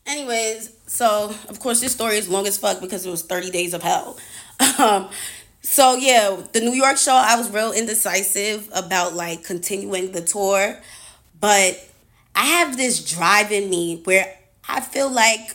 Anyways, so of course this story is long as fuck because it was 30 days of hell. Um, so yeah, the New York show, I was real indecisive about like continuing the tour, but I have this drive in me where I feel like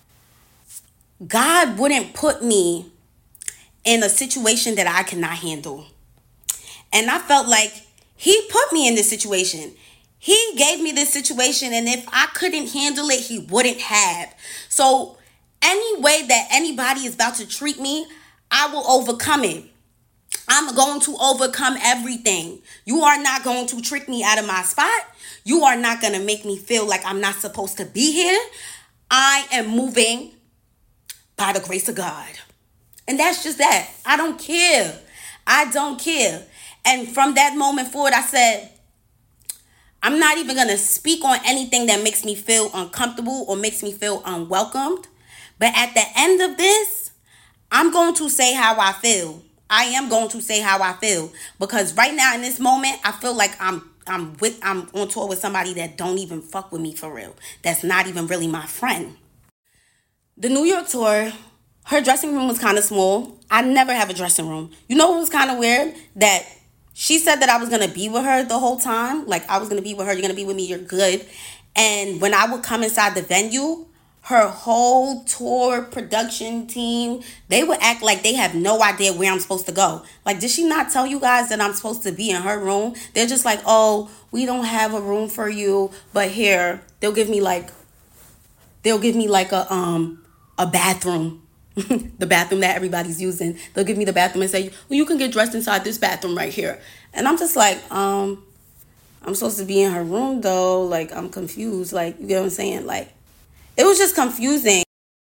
God wouldn't put me in a situation that I cannot handle. And I felt like he put me in this situation. He gave me this situation, and if I couldn't handle it, he wouldn't have. So, any way that anybody is about to treat me, I will overcome it. I'm going to overcome everything. You are not going to trick me out of my spot. You are not going to make me feel like I'm not supposed to be here. I am moving by the grace of God. And that's just that. I don't care. I don't care. And from that moment forward, I said, I'm not even going to speak on anything that makes me feel uncomfortable or makes me feel unwelcomed. But at the end of this, I'm going to say how I feel. I am going to say how I feel because right now in this moment, I feel like I'm on tour with somebody that don't even fuck with me for real. That's not even really my friend. The New York tour, her dressing room was kind of small. I never have a dressing room. You know what was kind of weird? That she said that I was going to be with her the whole time. Like, I was going to be with her. You're going to be with me. You're good. And when I would come inside the venue, her whole tour production team, they would act like they have no idea where I'm supposed to go. Like, did she not tell you guys that I'm supposed to be in her room? They're just like, oh, we don't have a room for you. But here, they'll give me like a bathroom. The bathroom that everybody's using. They'll give me the bathroom and say, well, you can get dressed inside this bathroom right here. And I'm just like, I'm supposed to be in her room though. Like, I'm confused. Like, you get what I'm saying? Like, it was just confusing.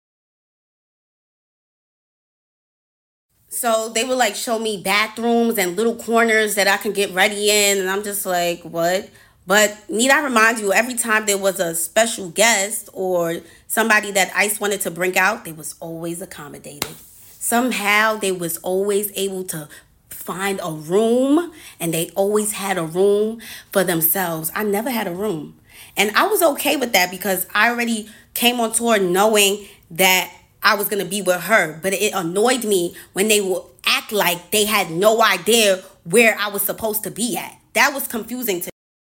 So they would like show me bathrooms and little corners that I can get ready in. And I'm just like, what? But need I remind you, every time there was a special guest or somebody that ICE wanted to bring out, they was always accommodated. Somehow they was always able to find a room and they always had a room for themselves. I never had a room. And I was okay with that because I already came on tour knowing that I was going to be with her. But it annoyed me when they would act like they had no idea where I was supposed to be at. That was confusing to me.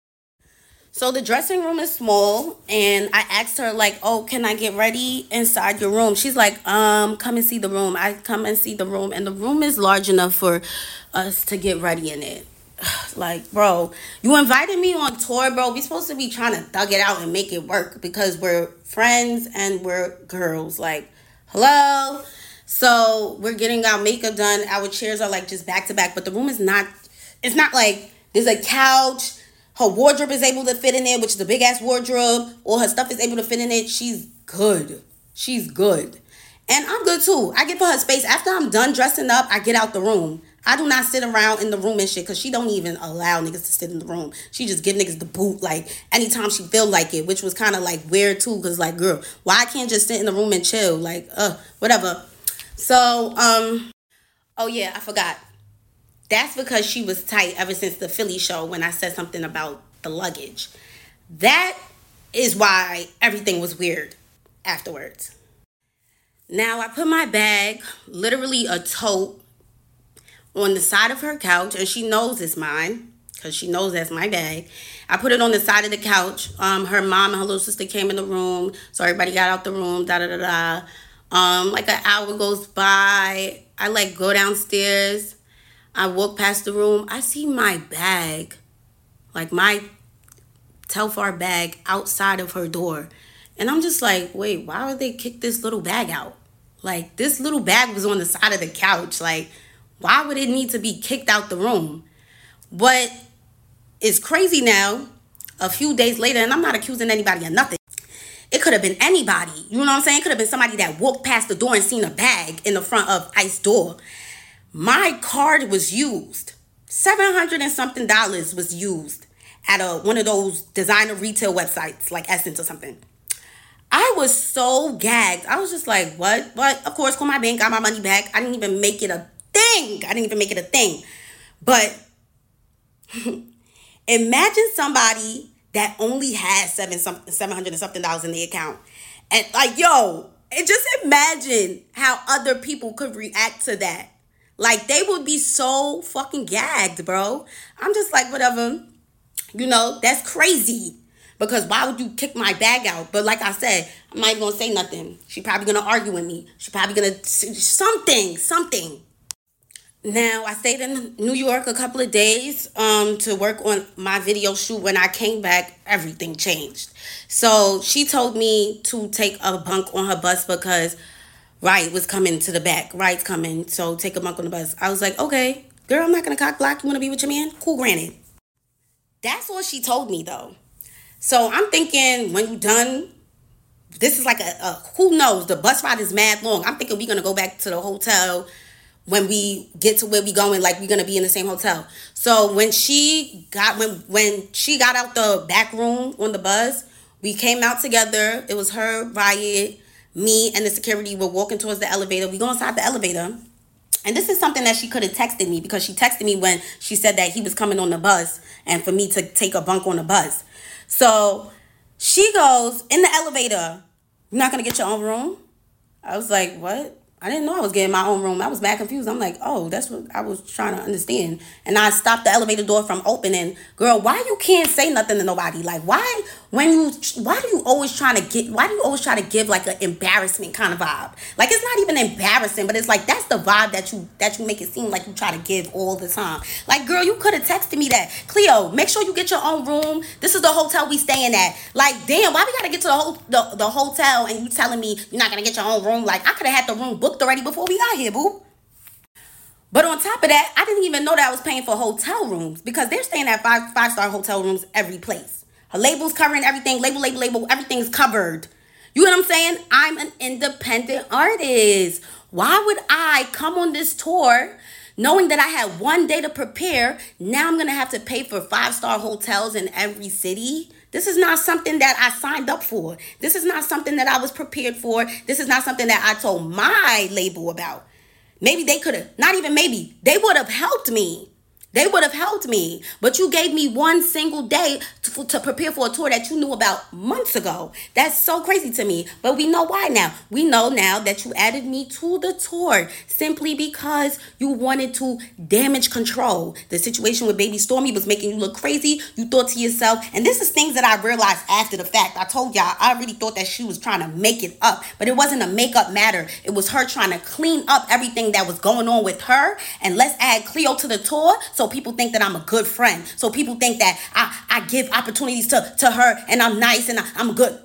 So the dressing room is small, and I asked her like, "Oh, can I get ready inside your room?" She's like, come and see the room." I come and see the room, and the room is large enough for us to get ready in it. Like, bro, you invited me on tour, bro. We supposed to be trying to thug it out and make it work because we're friends and we're girls. Like, hello. So we're getting our makeup done. Our chairs are like just back to back, but the room is not. It's not like there's a couch. Her wardrobe is able to fit in there, which is a big ass wardrobe. All her stuff is able to fit in it. She's good. She's good. And I'm good too. I give her space. After I'm done dressing up, I get out the room. I do not sit around in the room and shit because she don't even allow niggas to sit in the room. She just give niggas the boot like anytime she feel like it, which was kind of like weird too because like, girl, why I can't just sit in the room and chill? Like, whatever. So, oh yeah, I forgot. That's because she was tight ever since the Philly show when I said something about the luggage. That is why everything was weird afterwards. Now I put my bag, literally a tote, on the side of her couch, and she knows it's mine because she knows that's my bag. I put it on the side of the couch. Her mom and her little sister came in the room, so everybody got out the room. Da da da da. Like an hour goes by. I like go downstairs. I walk past the room. I see my bag, like my Telfar bag, outside of her door, and I'm just like, wait, why would they kick this little bag out? Like, this little bag was on the side of the couch. Like, why would it need to be kicked out the room? But it's crazy now, a few days later, and I'm not accusing anybody of nothing. It could have been anybody. You know what I'm saying? It could have been somebody that walked past the door and seen a bag in the front of Ice door. My card was used. $700 and something was used at one of those designer retail websites like Essence or something. I was so gagged. I was just like, what? But of course, called my bank, got my money back. I didn't even make it a thing. But imagine somebody that only has $700 and something in the account. And like, yo, and just imagine how other people could react to that. Like, they would be so fucking gagged, bro. I'm just like, whatever. That's crazy. Because why would you kick my bag out? But like I said, I'm not even gonna say nothing. She probably gonna argue with me. She probably gonna something. Now, I stayed in New York a couple of days to work on my video shoot. When I came back, everything changed. So she told me to take a bunk on her bus because Riot was coming to the back. Riot's coming, so take a bunk on the bus. I was like, okay, girl, I'm not going to cock block. You want to be with your man? Cool, granted. That's what she told me, though. So I'm thinking, when you done, this is like a who knows? The bus ride is mad long. I'm thinking we're going to go back to the hotel when we get to where we going, like we're gonna be in the same hotel. So when she got out the back room on the bus, we came out together. It was her, Riot, me, and the security were walking towards the elevator. We go inside the elevator. And this is something that she could have texted me, because she texted me when she said that he was coming on the bus and for me to take a bunk on the bus. So she goes, in the elevator, "You're not gonna get your own room?" I was like, what? I didn't know I was getting my own room. I was mad confused. I'm like, oh, that's what I was trying to understand. And I stopped the elevator door from opening. Girl, why you can't say nothing to nobody? Like, why do you always try to give like an embarrassment kind of vibe? Like, it's not even embarrassing, but it's like, that's the vibe that you make it seem like you try to give all the time. Like, girl, you could have texted me that. Cleo, make sure you get your own room. This is the hotel we staying at. Like, damn, why we gotta get to the hotel and you telling me you're not gonna get your own room? Like, I could have had the room booked already before we got here, boo. But on top of that, I didn't even know that I was paying for hotel rooms, because they're staying at five-star hotel rooms every place. Her label's covering everything. Label. Everything's covered. You know what I'm saying? I'm an independent artist. Why would I come on this tour knowing that I had one day to prepare? Now I'm going to have to pay for 5-star hotels in every city. This is not something that I signed up for. This is not something that I was prepared for. This is not something that I told my label about. Maybe they could have, not even maybe, they would have helped me. They would have helped me. But you gave me one single day to prepare for a tour that you knew about months ago. That's so crazy to me. But we know why now. We know now that you added me to the tour simply because you wanted to damage control. The situation with Baby Stormy was making you look crazy. You thought to yourself, and this is things that I realized after the fact. I told y'all, I really thought that she was trying to make it up. But it wasn't a makeup matter. It was her trying to clean up everything that was going on with her. And let's add Cleo to the tour, so people think that I'm a good friend. So people think that I give opportunities to her and I'm nice and I'm good.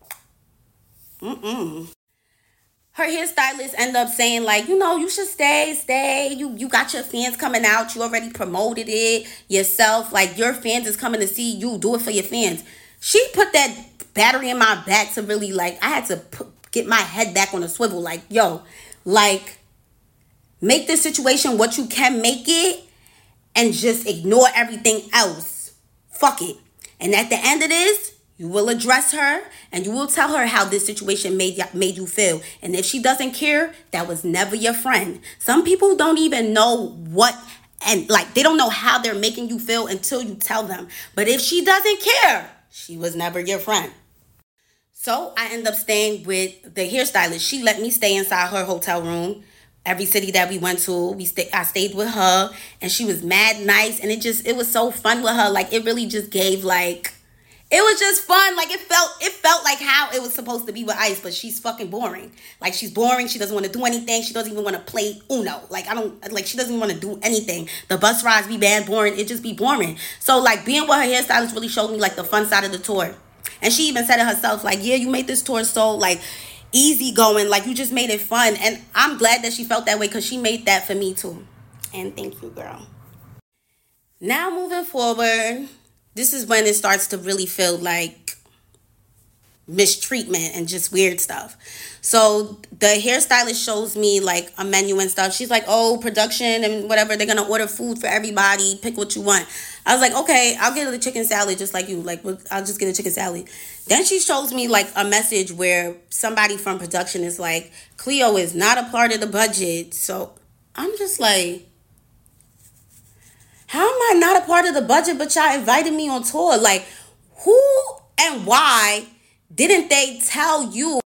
Her hairstylist end up saying, like, you should stay. You got your fans coming out. You already promoted it yourself. Like, your fans is coming to see you. Do it for your fans. She put that battery in my back to really, like, I had to get my head back on a swivel. Like, yo, like, make this situation what you can make it, and just ignore everything else. Fuck it. And at the end of this, you will address her and you will tell her how this situation made you feel. And if she doesn't care, that was never your friend. Some people don't even know what, and like, they don't know how they're making you feel until you tell them. But if she doesn't care, she was never your friend. So I end up staying with the hairstylist. She let me stay inside her hotel room. Every city that we went to, I stayed with her, and she was mad nice, and it was so fun with her. Like, it really just gave, like, it was just fun. Like, it felt like how it was supposed to be with Ice, but she's fucking boring. Like, she's boring. She doesn't want to do anything. She doesn't even want to play Uno. Like, she doesn't even want to do anything. The bus rides be bad, boring. It just be boring. So, like, being with her hairstylist really showed me, like, the fun side of the tour. And she even said it herself, like, yeah, you made this tour so, like, easy going, like, you just made it fun. And I'm glad that she felt that way, because she made that for me too. And thank you, girl. Now moving forward, this is when it starts to really feel like mistreatment and just weird stuff. So the hairstylist shows me like a menu and stuff. She's like, oh, production and whatever, they're gonna order food for everybody, pick what you want. I was like, okay, I'll get a chicken salad just like you. Like, I'll just get a chicken salad. Then she shows me like a message where somebody from production is like, Cleo is not a part of the budget. So I'm just like, how am I not a part of the budget, but y'all invited me on tour? Like, who and why didn't they tell you